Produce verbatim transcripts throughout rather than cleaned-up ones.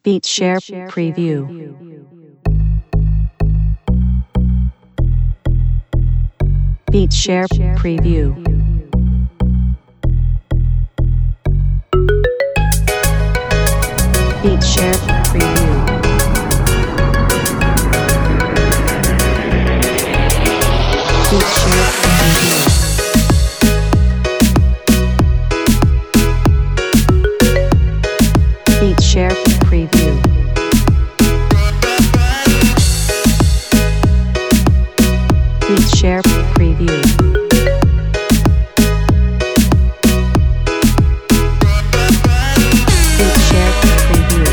Beat Share Preview. Beat Share Preview. Beat Share Preview. Beat Share Preview. Beat Share Preview. Beat Share Preview. Beat Share Preview.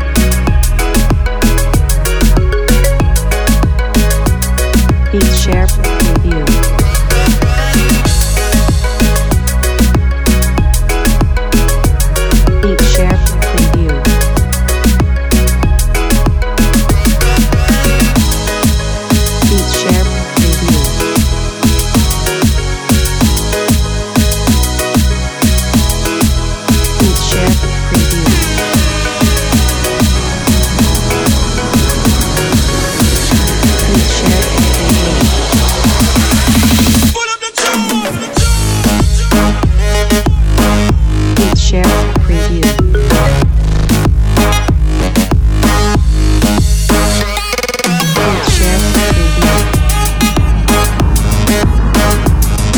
Beat Share Preview. Beat Share Preview. Beat Share Preview. Beat Share Preview. Beat Share Preview. Beat Share Preview. Beat Share Preview.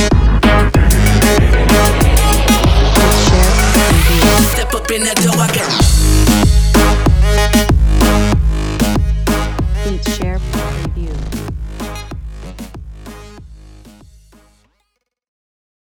Beat Share Preview. Step up in that door, I got